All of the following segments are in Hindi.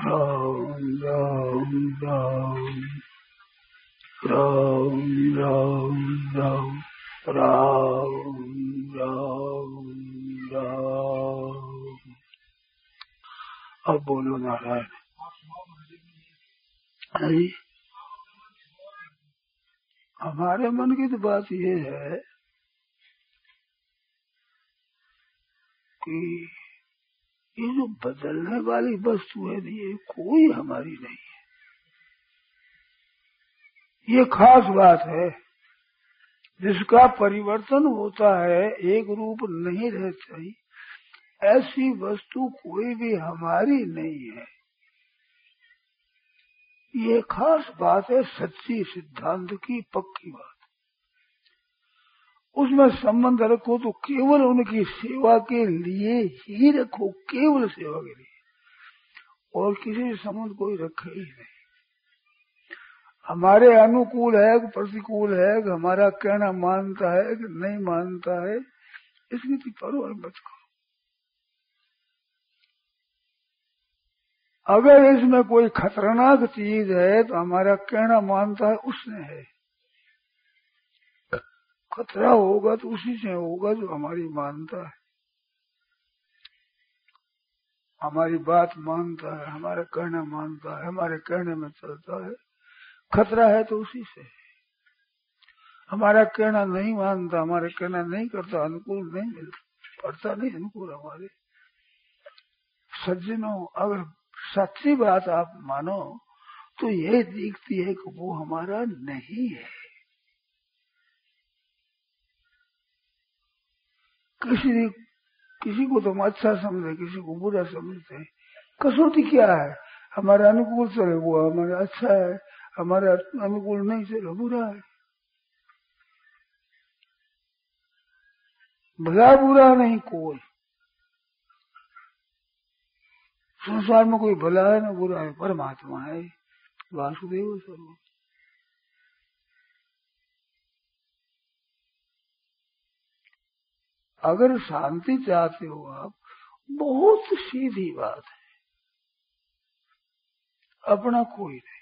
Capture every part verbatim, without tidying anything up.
राम राम राम राम राम राम राम राम राम। अब बोलो नारायण। हमारे मन की तो बात ये है कि ये जो बदलने वाली वस्तु है ये कोई हमारी नहीं है। ये खास बात है, जिसका परिवर्तन होता है, एक रूप नहीं रहती, ऐसी वस्तु कोई भी हमारी नहीं है। ये खास बात है, सच्ची सिद्धांत की पक्की बात। उसमें संबंध रखो तो केवल उनकी सेवा के लिए ही रखो, केवल सेवा के लिए, और किसी से संबंध कोई रखे ही नहीं। हमारे अनुकूल है कि प्रतिकूल है, कि हमारा कहना मानता है कि नहीं मानता है, इसकी तो परवाह मत करो। अगर इसमें कोई खतरनाक चीज है तो हमारा कहना मानता है उसने है। खतरा होगा तो उसी से होगा जो हमारी मानता है, हमारी बात मानता है, हमारा कहना मानता है, हमारे कहने में चलता है। खतरा है तो उसी से। हमारा कहना नहीं मानता, हमारे कहना नहीं करता, अनुकूल नहीं मिलता, पड़ता नहीं अनुकूल हमारे। सज्जनों, अगर सच्ची बात आप मानो तो ये दिखती है कि वो हमारा नहीं है। किसी किसी को तो हम अच्छा समझे, किसी को बुरा समझते हैं। कसौटी क्या है? हमारा अनुकूल चले वो हमारा अच्छा है, हमारा अनुकूल नहीं चले बुरा है। भला बुरा नहीं कोई, संसार में कोई भला है ना बुरा है, परमात्मा है, वासुदेव सर्व। अगर शांति चाहते हो आप, बहुत सीधी बात है, अपना कोई नहीं,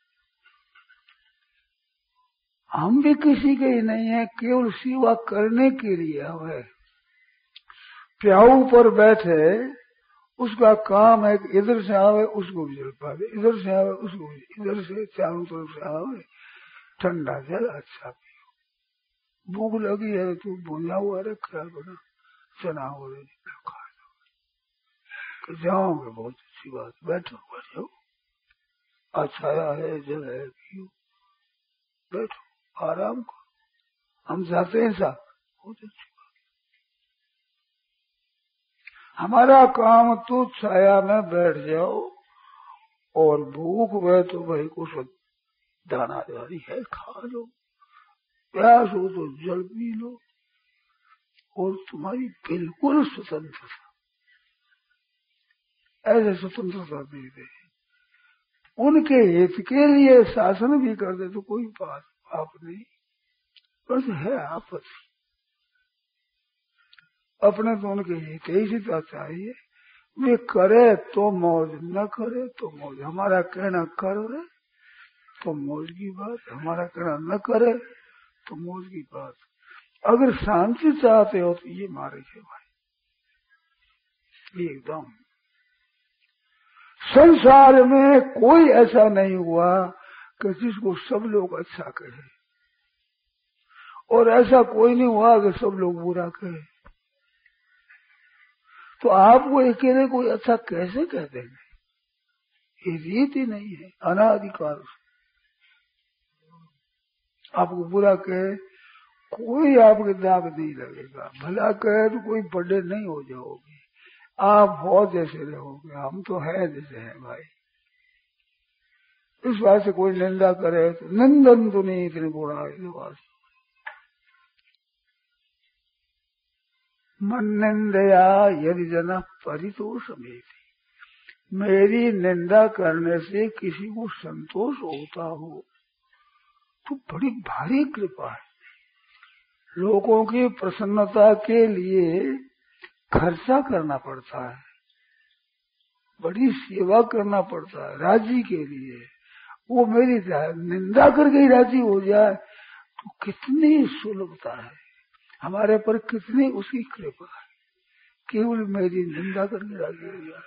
हम भी किसी के ही नहीं है, केवल सेवा करने के लिए हमें। प्याऊ पर बैठे, उसका काम है कि इधर से आवे उसको भी जल पावे, इधर से आवे उसको भी, इधर से चारों तरफ से आवे, ठंडा जल अच्छा पियो। भूख लगी है तो भुना हुआ रखा है बना चना हो रही खा लो, जाओगे बहुत अच्छी बात, बैठो बैठो, अच्छा है जल है पियो, बैठो आराम करो, हम जाते हैं साहब, बहुत अच्छी बात। हमारा काम तो छाया में बैठ जाओ, और भूख में तो भाई कुछ दाना दारी है खा लो, प्यास हो तो जल पी लो, और तुम्हारी बिल्कुल स्वतंत्रता। ऐसे स्वतंत्रता दे दे, उनके हित के लिए शासन भी कर दे तो कोई बात आप नहीं, बस है आपस। अपने तो उनके हित ही सीधा चाहिए, वे करे तो मौज, न करे तो मौज। हमारा कहना करे तो मौज की बात, हमारा कहना न करे तो मौज की बात। अगर शांति चाहते हो तो ये मार्ग है भाई, एकदम। संसार में कोई ऐसा नहीं हुआ कि जिसको सब लोग अच्छा कहे, और ऐसा कोई नहीं हुआ कि सब लोग बुरा कहे। तो आपको अकेले कोई अच्छा कैसे कह देंगे? ये रीत ही नहीं है, अनाधिकार। आपको बुरा कहे कोई आपके दाग नहीं लगेगा, भला कहे तो कोई बड़े नहीं हो जाओगे, आप हो जैसे रहोगे, हम तो है जैसे हैं भाई। इस बात से कोई निंदा करे तो निंदन तो नहीं, इतने गुणा है। मन निंदया यदि जना परितोष में, मेरी निंदा करने से किसी को संतोष होता हो तो बड़ी भारी कृपा है। लोगों की प्रसन्नता के लिए खर्चा करना पड़ता है, बड़ी सेवा करना पड़ता है राजी के लिए। वो मेरी निंदा करके ही राजी हो जाए तो कितनी सुलभता है हमारे पर, कितनी उसकी कृपा है। केवल मेरी निंदा करके राजी हो जाए,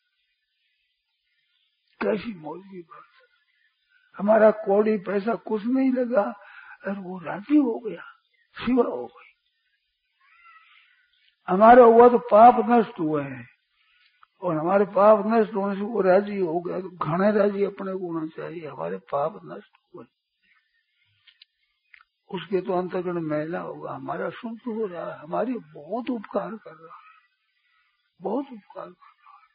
कैसी मौज की बात है। हमारा कौड़ी पैसा कुछ नहीं लगा और वो राजी हो गया, सेवा हो गई। हमारा हुआ तो पाप नष्ट हुए हैं, और हमारे पाप नष्ट होने से वो राजी हो गया। तो घने राजी अपने को होना चाहिए, हमारे पाप नष्ट हुए, उसके तो अंतःकरण मैला होगा, हमारा शुद्ध हो रहा है, हमारी बहुत उपकार कर रहा है, बहुत उपकार कर रहा है।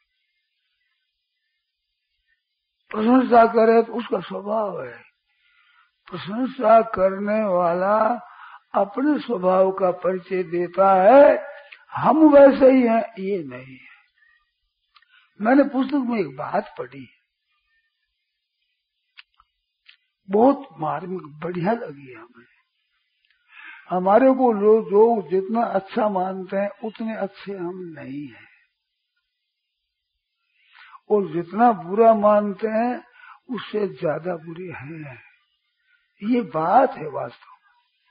प्रशंसा करे तो उसका स्वभाव है, प्रशंसा करने वाला अपने स्वभाव का परिचय देता है, हम वैसे ही हैं ये नहीं है। मैंने पुस्तक में एक बात पढ़ी, बहुत मार्मिक बढ़िया लगी हमें। हमारे को लोग जो जितना अच्छा मानते हैं उतने अच्छे हम नहीं हैं, और जितना बुरा मानते हैं उससे ज्यादा बुरे हैं। ये बात है वास्तव में।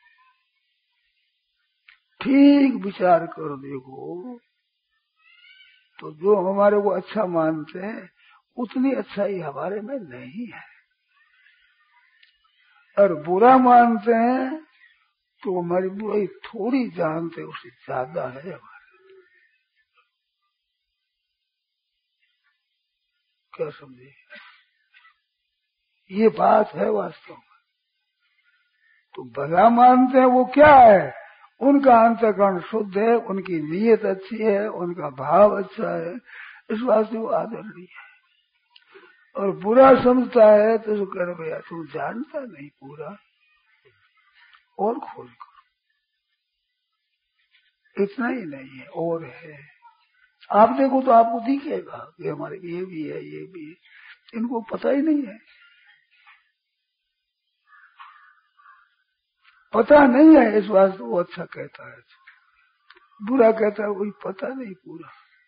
ठीक विचार करो देखो, तो जो हमारे को अच्छा मानते हैं उतनी अच्छाई हमारे में नहीं है, और बुरा मानते हैं तो हमारी बुराई थोड़ी जानते उससे ज्यादा है हमारे। क्या समझे? ये बात है वास्तव में। तो भला मानते हैं वो क्या है, उनका अंतःकरण शुद्ध है, उनकी नीयत अच्छी है, उनका भाव अच्छा है, इस वास्ते वो आदरणीय है। और बुरा समझता है तो उसको कह रहे भैया तुम जानता नहीं पूरा, और खोज करो। इतना ही नहीं है, और है। आप देखो तो आपको दिखेगा कि हमारे ये भी है, ये भी है, इनको पता ही नहीं है, पता नहीं है, इस वास्ते वो अच्छा कहता है, बुरा कहता है वही पता नहीं पूरा।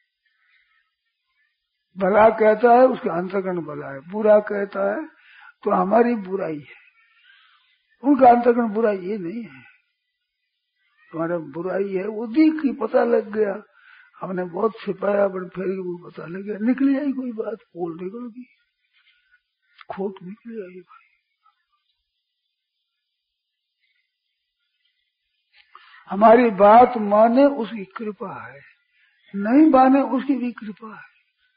भला कहता है उसका अंतःकरण भला है, बुरा कहता है तो हमारी बुराई है, उनका अंतःकरण बुराई ये नहीं है। तुम्हारा बुराई है वो दिख ही पता लग गया, हमने बहुत छिपाया पर फिर वो पता लग गया, निकली आई कोई बात, पोल निकल गई, खोट निकली आई भाई। हमारी बात माने उसकी कृपा है, नहीं माने उसकी भी कृपा है,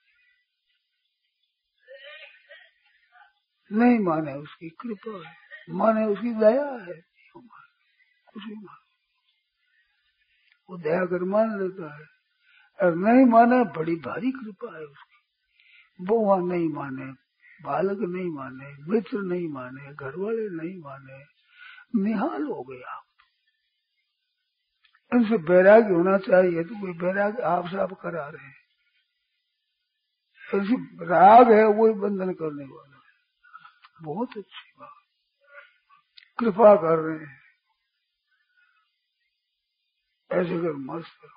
नहीं माने उसकी कृपा है, माने उसकी दया है। कुछ भी मान, वो दया कर मान लेता है, और नहीं माने बड़ी भारी कृपा है उसकी। बुआ नहीं माने, बालक नहीं माने, मित्र नहीं माने, घर वाले नहीं माने, निहाल हो गया। इनसे बैराग्य होना चाहिए, तो कोई बैराग्य आप साफ करा रहे हैं, ऐसी राग है वही बंधन करने वाला है। बहुत अच्छी बात, कृपा कर रहे हैं, ऐसे कर मस्त करो।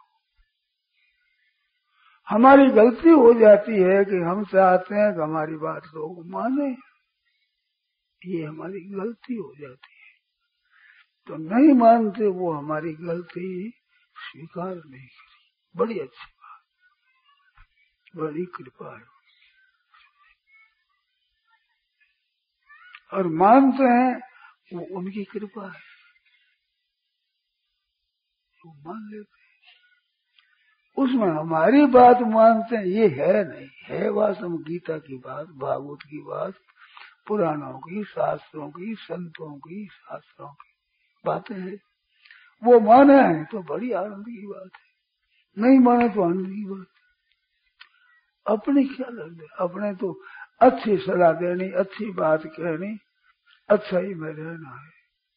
हमारी गलती हो जाती है कि हम चाहते हैं कि हमारी बात लोग माने, ये हमारी गलती हो जाती है, तो नहीं मानते वो हमारी गलती स्वीकार नहीं करी। बड़ी अच्छी बात, बड़ी कृपा है। और मानते हैं वो उनकी कृपा है, वो मान लेते हैं, उसमें हमारी बात मानते हैं ये है नहीं है। वास्तव गीता की बात, भागवत की बात, पुराणों की, शास्त्रों की, संतों की, शास्त्रों की बातें हैं, वो माने हैं तो बड़ी आनंद की बात है, नहीं माने तो आनंद की बात। अपनी क्या लग, अपने तो अच्छी सलाह देनी, अच्छी बात कहनी, अच्छा ही में रहना है,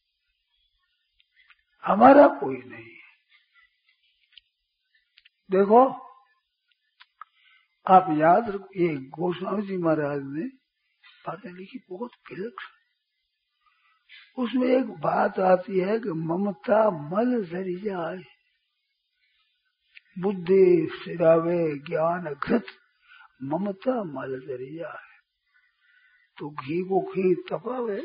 हमारा कोई नहीं है। देखो आप याद रखो, ये गोस्वामी जी महाराज ने बातें लिखी बहुत विलक्षण, उसमें एक बात आती है कि ममता मल जरी जाए, बुद्धि सिरावे ज्ञान घृत ममता मल दरिया है। तो घी को घी तपावे,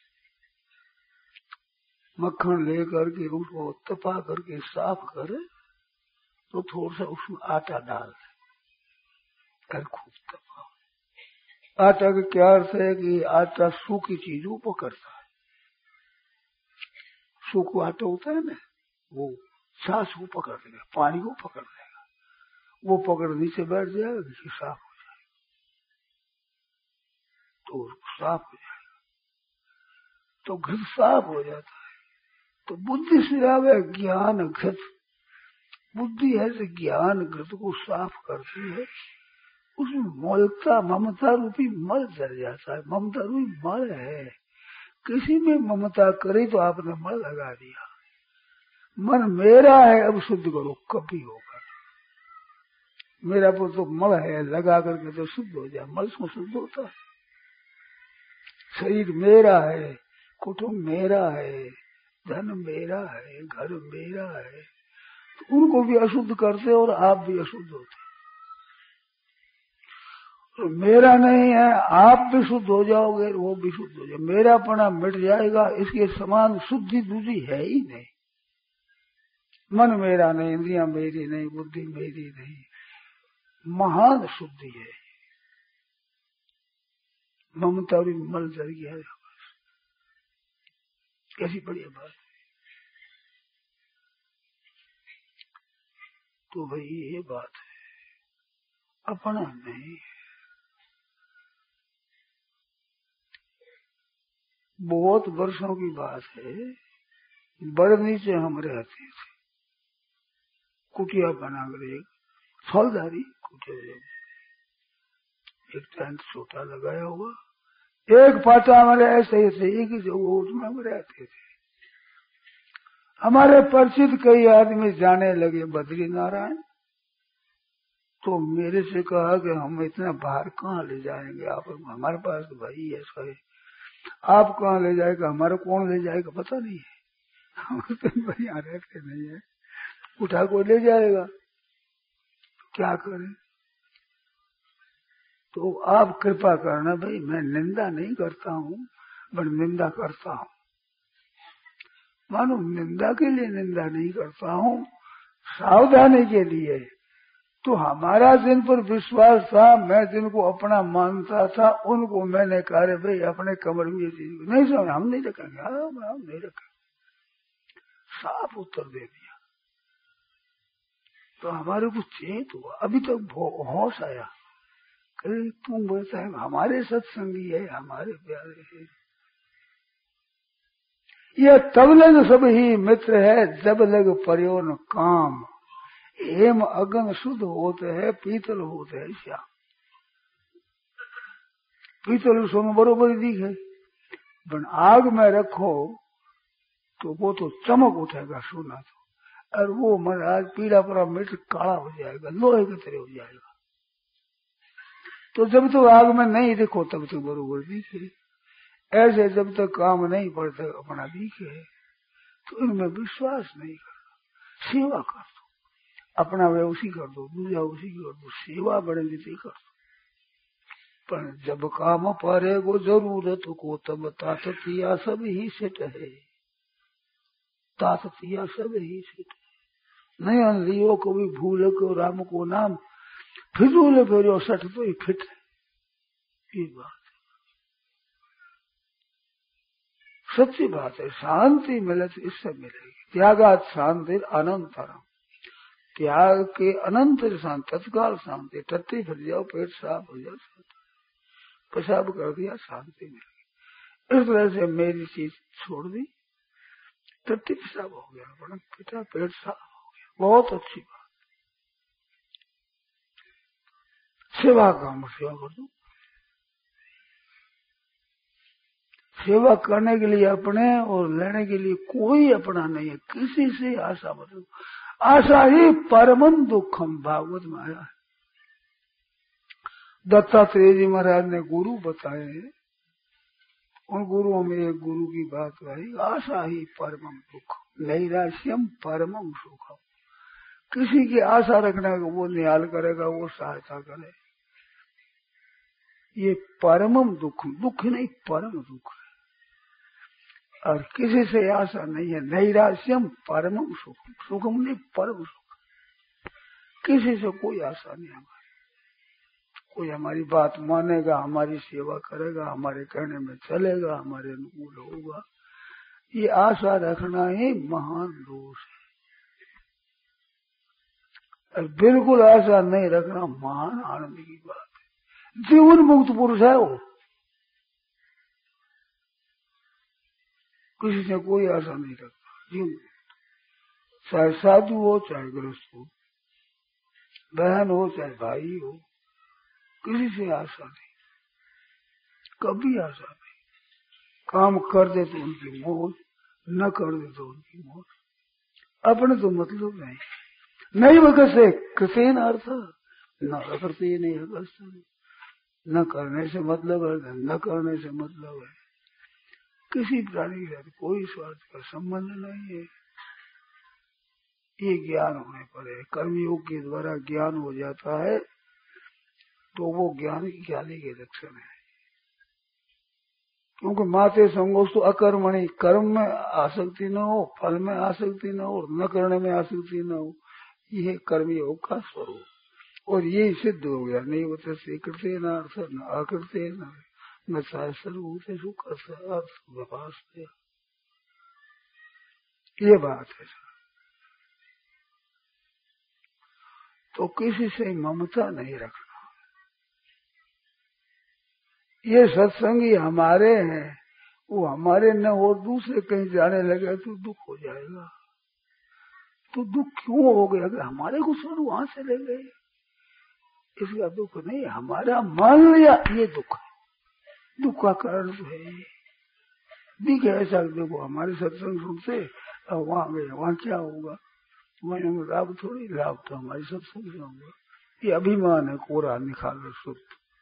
मक्खन लेकर के उसको तपा करके साफ करे, तो थोड़ा सा उसमें आटा डाल दे, कल खूब तपावे। आटा का क्या अर्थ है कि आटा सूखी चीजों पकड़ता है। सूखा आटा होता है ना, वो छाछ को पकड़ देगा, पानी को पकड़ देगा, वो पकड़ नीचे बैठ जाएगा, घी साफ हो जाएगा, तो साफ हो जाएगा, तो घृत साफ हो जाता है। तो बुद्धि से आवे ज्ञान घृत, बुद्धि है से ज्ञान घृत को साफ करती है। उसमें मलता ममता रूपी मल जल जाता है। ममता रूपी मल है, किसी में ममता करे तो आपने मल लगा दिया। मन मेरा है, अब शुद्ध करो, कभी होगा। मेरा पर तो मल है, लगा करके तो शुद्ध हो जाए, मल से शुद्ध होता है। शरीर मेरा है, कुटुंब मेरा है, धन मेरा है, घर मेरा है, तो उनको भी अशुद्ध करते और आप भी अशुद्ध होते। तो मेरा नहीं है, आप भी शुद्ध हो जाओगे, वो भी शुद्ध हो जाए, मेरापना मिट जाएगा। इसके समान शुद्धि दूसरी है ही नहीं। मन मेरा नहीं, इंद्रियां मेरी नहीं, बुद्धि मेरी नहीं, महान शुद्धि है। ममता भी मल जल गया, कैसी बढ़िया बात। तो भाई ये बात है, अपना नहीं। बहुत वर्षों की बात है, बड़े नीचे हम रहते थे, कुटिया बनाकर, एक फलदारी कुटिया, एक टेंट छोटा लगाया हुआ, एक पाटा हमारे ऐसे ही थे, एक ही जगह उसमें हम रहते थे। हमारे परिचित कई आदमी जाने लगे बद्री नारायण, तो मेरे से कहा कि हम इतना बाहर कहाँ ले जाएंगे आप, हमारे पास तो भाई ऐसा है, आप कहाँ ले जाएगा, हमारा कौन ले जाएगा पता नहीं है, हम तो यहाँ रहते नहीं है, उठा को ले जाएगा, क्या करें। तो आप कृपा करना भाई, मैं निंदा नहीं करता हूँ, पर निंदा करता हूँ, मानो निंदा के लिए निंदा नहीं करता हूँ, सावधानी के लिए। तो हमारा जिन पर विश्वास था, मैं जिनको अपना मानता था, उनको मैंने कहा रे भाई अपने कमर में ये चीज नहीं समझ, हम नहीं रखेंगे, हम नहीं रखेंगे, साफ उत्तर दे दिया। तो हमारे को चेत हुआ, अभी तक होश आया, कहीं तुम बोलता है हमारे सत्संगी है, हमारे प्यारे है, यह तब लग सब ही मित्र है, जब लग पर्योन काम, हेम अगन शुद्ध होते हैं, पीतल होते हैं श्याम। पीतल सोना बरोबर दिखे, पर आग में रखो तो वो तो चमक उठेगा सोना तो, और वो महाराज पीला पड़ा मिर्च काला हो जाएगा, लोहे की तरह हो जाएगा। तो जब तक आग में नहीं देखो तब तक बरोबर दिखे, ऐसे जब तक काम नहीं पड़ता अपना दिखे, तो इनमें विश्वास नहीं करना। सेवा कर दो, अपना वे उसी कर दो, दूसरा उसी कर दो, सेवा बड़े रीति कर दो। पर जब काम परे वो जरूरत को, तब ताततिया सब ही सिट है, ताततिया सब ही सिट है। नहीं अनलियो को भी भूल को राम को नाम, फिजूल फेरो सठ तो ही फिट है, ये बात सच्ची बात है। शांति मिले तो इससे मिलेगी, त्यागात शांति अनंतरम, त्याग के अनंत शांति, तत्काल शांति, टट्टी फिर जाओ पेट साफ हो जाओ, पेशाब कर दिया शांति मिल गई। इस तरह से मेरी चीज छोड़ दी, टट्टी पेशाब हो गया, बड़ा पिता पेट साफ हो गया, बहुत अच्छी बात। सेवा का हम सेवा कर दो, सेवा करने के लिए अपने और लेने के लिए कोई अपना नहीं है, किसी से आशा मत, आशा ही परमन दुखम, भागवत में आया है। दत्तात्रेय जी महाराज ने गुरु बताए, उन गुरुओं में एक गुरु की बात आई, आशा ही परमम दुख, नैराश्यम परमम सुखम। किसी की आशा रखना है वो निहाल करेगा, वो सहायता करे, ये परमम दुख, दुख नहीं परम दुख है। और किसी से आशा नहीं है। नैराश्यम परमम सुखम, सुखम नहीं परम सुख। किसी से कोई आशा नहीं हमारी। कोई हमारी बात मानेगा, हमारी सेवा करेगा, हमारे कहने में चलेगा, हमारे अनुकूल होगा, ये आशा रखना ही महान दोष है। और बिल्कुल आशा नहीं रखना महान आनंद की बात है। जीवन मुक्त पुरुष है वो। किसी से कोई आशा नहीं रखता। जीवन चाहे साधु हो चाहे गृहस्थ हो, बहन हो चाहे भाई हो, किसी से आशा नहीं, कभी आशा नहीं। काम कर दे तो उनकी मौज, न कर दे तो उनकी मौज, अपने तो मतलब नहीं। नहीं वगैरह से कृतेन अर्थ न अकर्ते नहीं अगस्त, न करने से मतलब है न करने से मतलब है। किसी प्राणी के साथ कोई स्वार्थ का संबंध नहीं है। ये ज्ञान होने पर है। कर्मयोग के द्वारा ज्ञान हो जाता है तो वो ज्ञान ज्ञानी के लक्षण है। क्योंकि माते संगोष तो अकर्मणि, कर्म में आसक्ति न हो, फल में आसक्ति न हो, न करने में आसक्ति न हो, ये कर्मयोग का स्वरूप। और ये सिद्ध हो गया। नहीं होते से करते न अर्थ न अकृते न न सर्वभूते सुख अर्थ व्यपास। ये बात है। तो किसी से ममता नहीं रखना। ये सत्संगी हमारे हैं, वो हमारे न हो दूसरे कहीं जाने लगे तो दुख हो जाएगा। तो दुख क्यों हो गया कि हमारे को छोड़ वहां से ले गए? इसका दुख नहीं, हमारा मान लिया ये दुख है। दुख का कारण तो है ये। दिख ऐसा देखो हमारे सत्संग सुनते और वहां गए, वहां क्या होगा? वहां लाभ थोड़ी, लाभ तो हमारी सत्संग से होगा। ये अभिमान है, कोरा निकाल शुद्ध।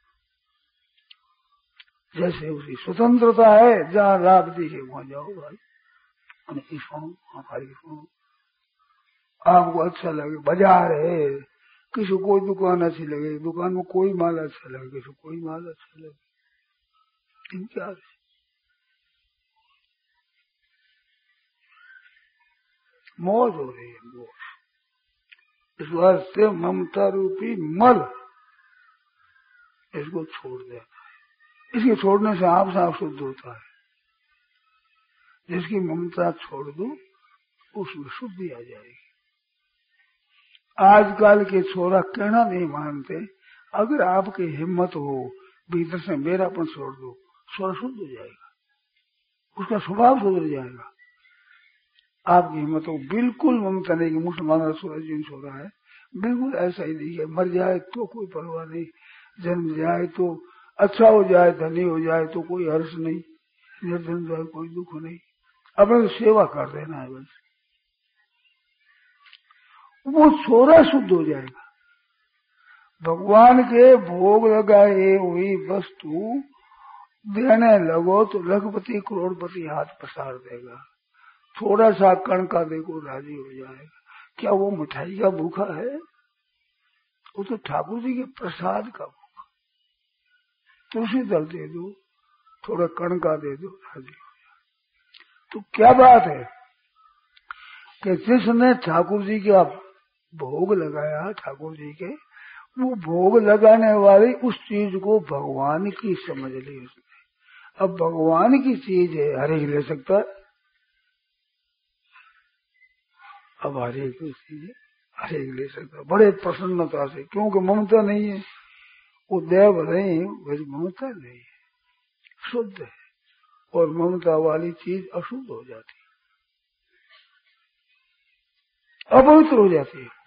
जैसे उसकी स्वतंत्रता है, जहाँ लाभ दिखे वहां जाओ भाई, उनकी सुनो, हमारी सुनो। आपको अच्छा लगे, बाजार है, किसी को कोई दुकान अच्छी लगे, दुकान में कोई माल अच्छा लगे, किसी को कोई माल अच्छा लगे, क्या मौज हो रही है, मौज। इस वास्ते ममता रूपी मल इसको छोड़ देना है। इसके छोड़ने से आप साफ शुद्ध होता है। जिसकी ममता छोड़ दो उसमें शुद्धि आ जाएगी। आजकल के छोरा कहना नहीं मानते। अगर आपकी हिम्मत हो भीतर से मेरापन छोड़ दो, छोरा शुद्ध हो जाएगा, उसका स्वभाव सुधर जाएगा। आपकी हिम्मत हो, बिल्कुल ममता नहीं कि मुसलमान छोरा जिन छोरा है, बिल्कुल ऐसा ही नहीं है। मर जाए तो कोई परवाह नहीं, जन्म जाए तो अच्छा हो जाए, धनी हो जाए तो कोई हर्ष नहीं, निर्धन जाए कोई दुख नहीं, अपने तो सेवा कर देना है बस। वो छोरा शुद्ध हो जाएगा। भगवान के भोग लगाए हुई वस्तु देने लगो तो लखपति करोड़पति हाथ पसार देगा। थोड़ा सा कण का देखो राजी हो जाएगा। क्या वो मिठाई का भूखा है? वो तो ठाकुर जी के प्रसाद का भूखा। तुलसी दल दे दो, थोड़ा कण का दे दो, राजी हो जाए। तो क्या बात है कि जिसने ठाकुर जी का भोग लगाया, ठाकुर जी के, वो भोग लगाने वाली उस चीज को भगवान की समझ ली उसने। अब भगवान की चीज है, हर एक ले सकता है। अब हर एक की चीज है, हर एक ले सकता है बड़े प्रसन्नता से, क्योंकि ममता नहीं है। वो देव नहीं, वैसे ममता नहीं है, शुद्ध है। और ममता वाली चीज अशुद्ध हो जाती है, अपवित्र हो जाती है।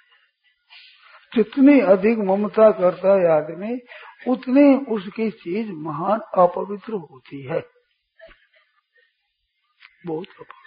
जितनी अधिक ममता करता है आदमी, उतनी उसकी चीज महान अपवित्र होती है, बहुत अपवित्र।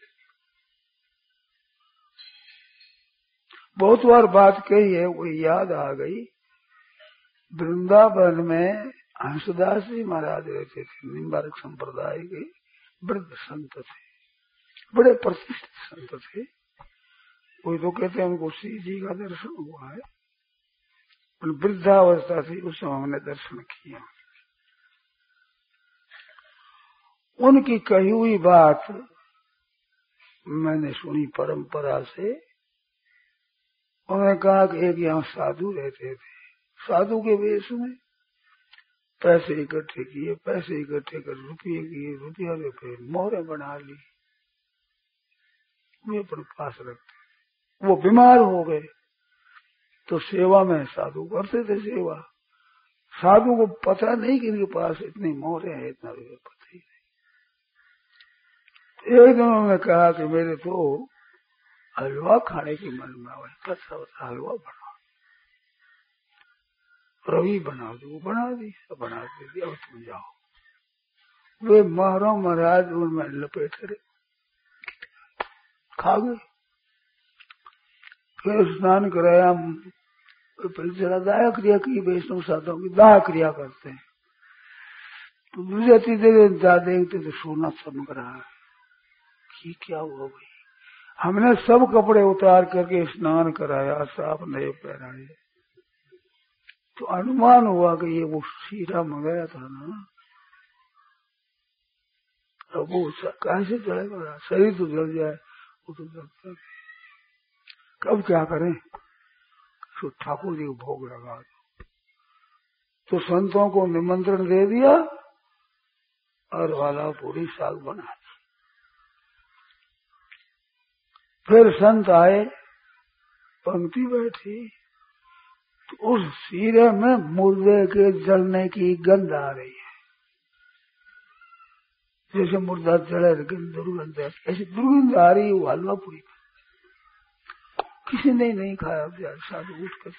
बहुत बार बात कही है, वो याद आ गई। वृंदावन में हंसदास जी महाराज रहते थे, निम्बारक संप्रदाय के वृद्ध संत थे, बड़े प्रतिष्ठित संत थे। कोई तो कहते हैं उनको श्री जी का दर्शन हुआ है, वृद्धावस्था थी, उस समय हमने दर्शन किया। उनकी कही हुई बात मैंने सुनी परंपरा से। उन्होंने कहा कि एक यहाँ साधु रहते थे, साधु के वेश में पैसे इकट्ठे किए, पैसे इकट्ठे कर रुपये किए, रुपया में फिर मोहरें बना ली, वे अपने पास रखते। वो बीमार हो गए तो सेवा में साधु करते थे सेवा। साधु को पता नहीं कि इनके पास इतनी मोहरें हैं, इतना रुपये पता ही नहीं। एक दिन उन्होंने कहा कि मेरे तो हलवा खाने की मन में आवे, कच्चा वच्चा हलवा बनाओ, रवि बना दो, बना दी, बना दी, अब तुम जाओ। वे महाराज महाराज उनमें लपेट करे खा गए। फिर स्नान कराया, जरा दाया क्रिया की, वैष्णव साधुओं की दाह क्रिया करते हैं। तो दूसरे तीसरे दिन जा देखते तो सोना चमक रहा है कि क्या हुआ भाई। हमने सब कपड़े उतार करके स्नान कराया, साफ नए पहनाए, तो अनुमान हुआ कि ये वो शीरा मंगाया था ना, अब वो कैसे जलेगा, शरीर तो जल जाए, वो तो जलता। कब क्या करें, तो ठाकुर जी को भोग लगा दो। तो संतों को निमंत्रण दे दिया और वाला पूरी साग बना दी। फिर संत आए, पंक्ति बैठी, तो उस शीरे में मुर्दे के जलने की गंध आ रही है, जैसे मुर्दा जले दुर्गंध, ऐसी दुर्गंध आ रही है। वो हलवा पूरी किसी ने नहीं खाया, साधु उठ कर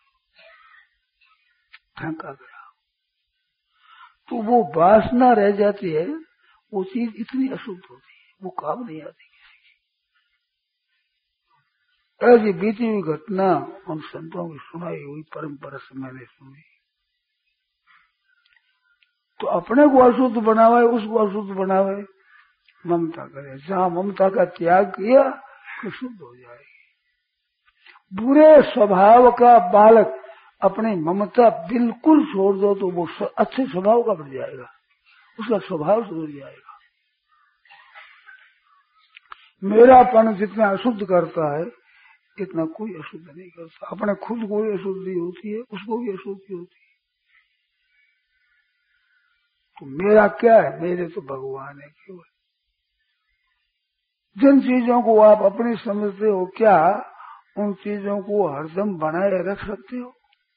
फेंका गया। तो वो वासना रह जाती है, वो चीज इतनी अशुद्ध होती है, वो काम नहीं आती किसी की। ऐसी बीती हुई घटना उन संतों की सुनाई हुई परंपरा से मैंने सुनी। तो अपने को अशुद्ध बनावे, उसको अशुद्ध बनावे, ममता करे। जहां ममता का त्याग किया तो शुद्ध हो जाएगी। बुरे स्वभाव का बालक अपनी ममता बिल्कुल छोड़ दो तो वो अच्छे स्वभाव का बन जाएगा, उसका स्वभाव सुधर जाएगा। मेरापन जितना अशुद्ध करता है इतना कोई अशुद्ध नहीं करता। अपने खुद को भी अशुद्धि होती है, उसको भी अशुद्धि होती है। तो मेरा क्या है, मेरे तो भगवान है केवल। जिन चीजों को आप अपनी समझते हो, क्या उन चीजों को हरदम बनाए रख सकते हो?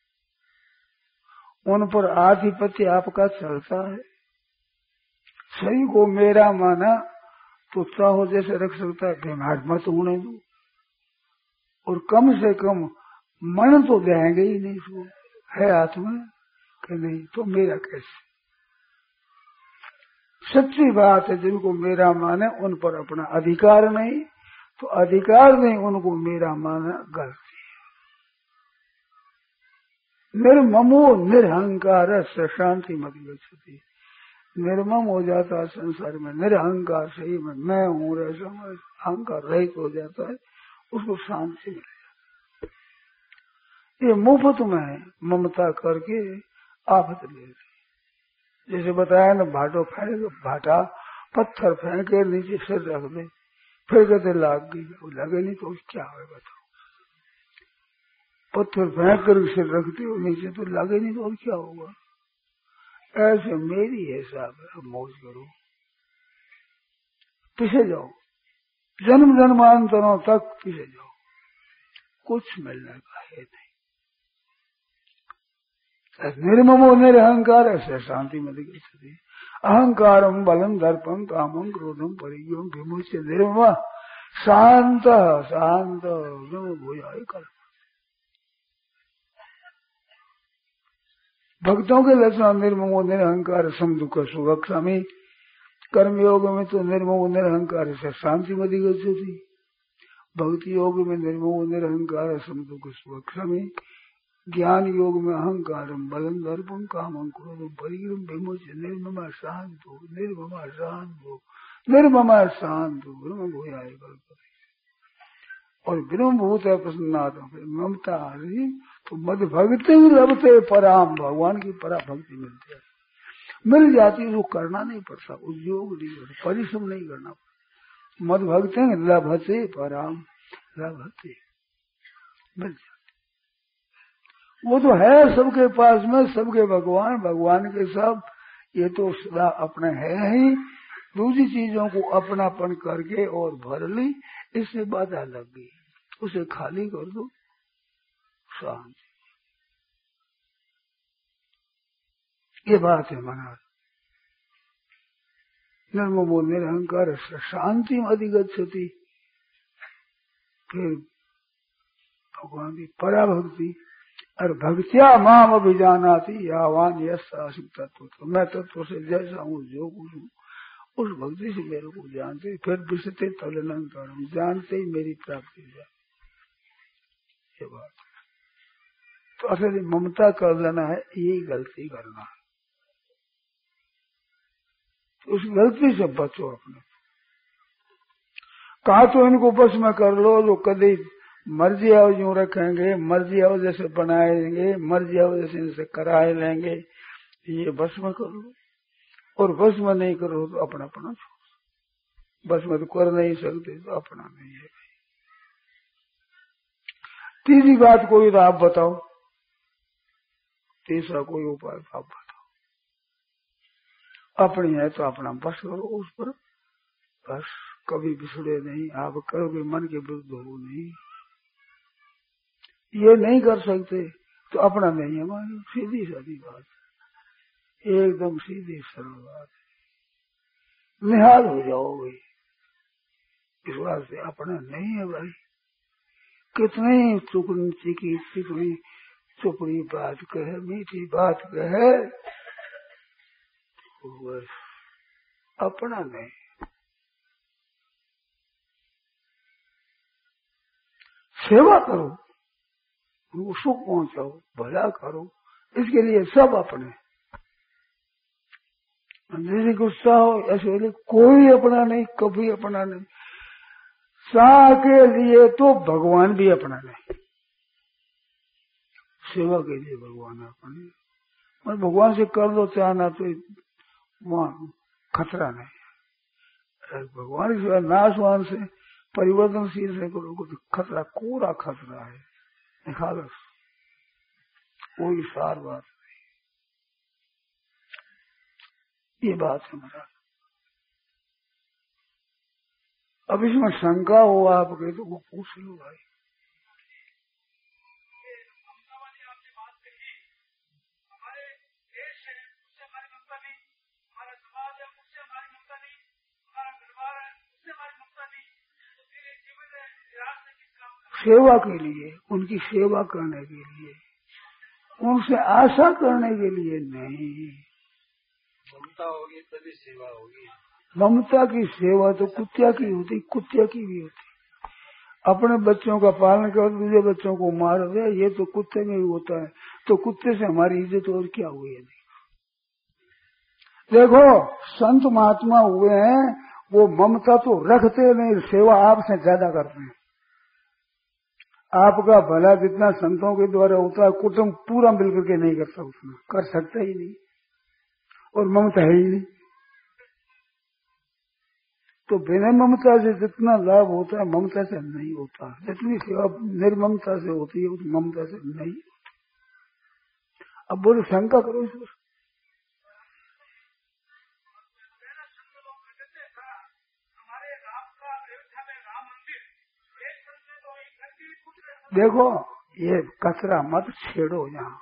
उन पर आधिपत्य आपका चलता है। सही को मेरा माना तो चाहो जैसे रख सकता है, बीमार मत होने दो, और कम से कम मन तो देंगे ही नहीं, इसको है आत्मा कि नहीं, तो मेरा कैसे। सच्ची बात है, जिनको मेरा माने उन पर अपना अधिकार नहीं, तो अधिकार नहीं उनको मेरा माना गलती है। निर्ममो निरहंकार से शांति मत गच्छति। निर्मम हो जाता है संसार में, निरहंकार सही में मैं हूँ ऐसा अहंकार रहित हो जाता है, उसको शांति मिल जाती है। ये मुफ्त में ममता करके आफत लेती। जैसे बताया ना, भाटो फेंक, भाटा पत्थर फेंक के नीचे सिर रख दे, फिर कहते लाग गई, वो लगे नहीं तो क्या है बताओ। पत्थर फेंक कर सिर रखते हो नीचे तो लगे नहीं तो और क्या होगा। ऐसे मेरी है साहब, मौज करो, पीछे जाओ, जन्म जन्मांतरों तक पीछे जाओ, कुछ मिलने का है नहीं। निर्ममो निरहंकार ऐसे शांति में दिखती। अहंकारम बलम दर्पम कामम क्रोधम परिज्ञम विमुच्य निर्मम शांत शांत भूयाय कल। भक्तों के लक्षण निर्ममो निरहंकार सम दुख सुख क्षमी। कर्मयोग में तो निर्ममो निरहंकार से शांति में दिखती। भक्ति योग में निर्ममो निरहंकार सम दुख सुख क्षमी। ज्ञान योग में अहंकारम बलम दर्पम कामम क्रोधम परिग्रम विमुच्य निर्ममा शांत हो, निर्ममा शांत हो, निर्ममा शांत हो, ब्रह्म भूयाय कल्पते। और ब्रह्म भूत है प्रसन्नात्म, ममता आ रही तो मद भक्ति लभते पराम, भगवान की परा भक्ति मिलती है। मिल जाती है, वो करना नहीं पड़ता, उद्योग नहीं करता, परिश्रम नहीं करना पड़ता। मद भक्त लभते पराम, लभते मिल जाती। वो तो है सबके पास में, सबके भगवान, भगवान के सब, ये तो सदा अपने है ही। दूसरी चीजों को अपनापन करके और भर ली, इससे बाधा लग गई, उसे खाली कर दो, शांति। ये बात है महाराज। निर्ममो निरहंकार शांति में अधिगच्छति। फिर भगवान की पराभक्ति, और भक्त्या माम अभिजानाति यावान यश आशिक तत्व। तो मैं तत्व से जैसा हूँ, जो कुछ हूँ, उस भक्ति से मेरे को जानते, फिर विषते तलनंतरम, जानते ही मेरी प्राप्ति हो जाए। ये बात तो असल ममता कर लेना है, यही गलती करना है। उस गलती से बचो अपने। कहा तो इनको बस में कर लो, जो कभी मर्जी आओ यूं रखेंगे, मर्जी आओ जैसे बनाएंगे, मर्जी आओ जैसे इनसे कराए लेंगे, ये बस में कर लो। और बस में नहीं करो तो अपना अपना छोड़ो। बस में तो कर नहीं सकते तो अपना नहीं है। तीसरी बात कोई तो आप बताओ, तीसरा कोई उपाय तो आप बताओ। अपनी है तो अपना बस करो उस पर, बस कभी बिछड़े नहीं, आप करोगे मन के विरुद्ध हो नहीं। ये नहीं कर सकते तो अपना नहीं है, मानो सीधी सादी बात, एकदम सीधी सरल बात। निहाल हो जाओगे इस बात से, अपना नहीं है भाई। कितनी चुपड़ी चिकी चिकनी चुपड़ी बात कहे, मीठी बात कहे, बस अपना नहीं। सेवा करो, उनको सुख पहुंचाओ, भला करो, इसके लिए सब अपने। अंधेरी गुस्सा हो ऐसे कोई अपना नहीं, कभी अपना नहीं। सा के लिए तो भगवान भी अपना नहीं, सेवा के लिए भगवान अपने। और भगवान से कर दो चाहना तो वहां खतरा नहीं। भगवान से नाशवान से परिवर्तनशील से करोगे तो खतरा, कोरा खतरा है, निखालस, कोई सार बात नहीं। ये बात है महाराज। अब इसमें शंका हो आपके तो वो पूछ लो भाई। सेवा के लिए, उनकी सेवा करने के लिए, उनसे आशा करने के लिए नहीं। ममता होगी तभी सेवा होगी। ममता की सेवा तो कुत्या की होती, कुत्या की भी होती। अपने बच्चों का पालन कर, दूसरे बच्चों को मार दे, ये तो कुत्ते में भी होता है। तो कुत्ते से हमारी इज्जत और क्या हुई है? देखो संत महात्मा हुए हैं, वो ममता तो रखते नहीं, सेवा आपसे ज्यादा करते हैं। आपका भला जितना संतों के द्वारा होता है, कुटुंब पूरा मिलकर के नहीं करता, उसमें कर सकता ही नहीं, और ममता है ही नहीं। तो बिना ममता से जितना लाभ होता है, ममता से नहीं होता। जितनी सेवा निर्ममता से होती है, उस ममता से नहीं होती। अब बोले शंका करो इस पर। देखो ये कचरा मत छेड़ो, यहाँ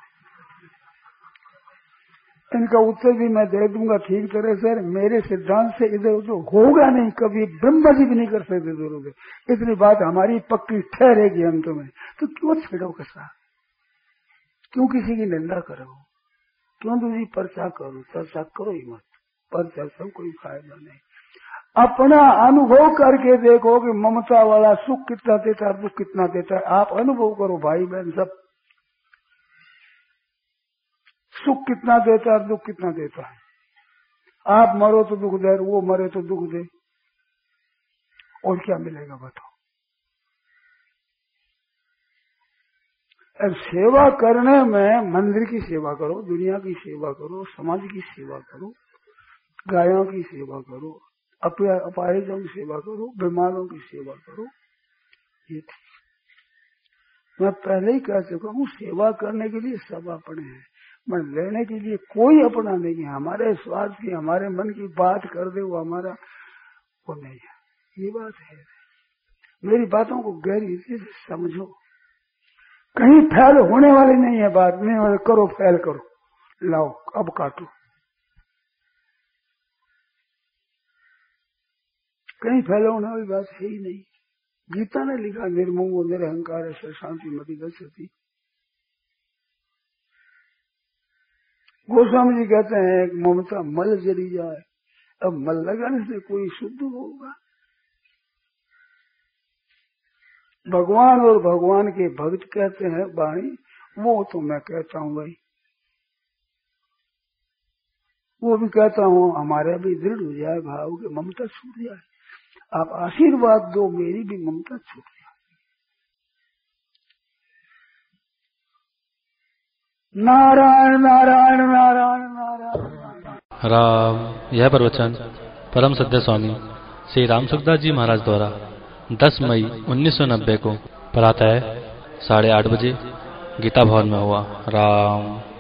इनका उत्तर भी मैं दे दूंगा ठीक तरह से। मेरे सिद्धांत से इधर जो होगा नहीं, कभी ब्रह्मा जी भी नहीं कर सकते जरूर। इतनी बात हमारी पक्की ठहरेगी अंत में। तो क्यों छेड़ो कचरा, क्यों किसी की निंदा करो, क्यों दूसरी पर्चा करो? चर्चा करो ही मत, पर्चा सब कोई फायदा नहीं। अपना अनुभव करके देखो कि ममता वाला सुख कितना देता है, दुख कितना देता है। आप अनुभव करो भाई बहन सब, सुख कितना देता है, दुख कितना देता है। आप मरो तो दुख दे, वो मरे तो दुख दे, और क्या मिलेगा बताओ? अब सेवा करने में मंदिर की सेवा करो, दुनिया की सेवा करो, समाज की सेवा करो, गायों की सेवा करो, अपाहिजों की सेवा करो, बीमारों की सेवा करो। ये मैं पहले ही कह चुका हूँ, सेवा करने के लिए सब अपने हैं, मैं लेने के लिए कोई अपना नहीं है। हमारे स्वार्थ की, हमारे मन की बात कर दे वो हमारा वो नहीं है। ये बात है, मेरी बातों को गहरी से समझो, कहीं फैल होने वाली नहीं है बात। नहीं करो, फैल करो, लाओ अब काटो, कहीं फैल होने वाली बात है ही नहीं। गीता ने लिखा निर्मोह निरहंकार से शांति मति गच्छति। गोस्वामी जी कहते हैं ममता मल जरी जाए, अब मल लगाने से कोई शुद्ध होगा। भगवान और भगवान के भक्त कहते हैं वाणी, वो तो मैं कहता हूँ भाई, वो भी कहता हूँ हमारे भी दृढ़ हो जाए भाव के, ममता छूट जाए। आप आशीर्वाद दो, मेरी भी ममता छूट जाए। नारायण नारायण नारायण नारायण राम। यह प्रवचन परम सत्य स्वामी श्री राम सुखदास जी महाराज द्वारा दस मई उन्नीस सौ नब्बे को प्रातः साढ़े आठ बजे गीता भवन में हुआ। राम।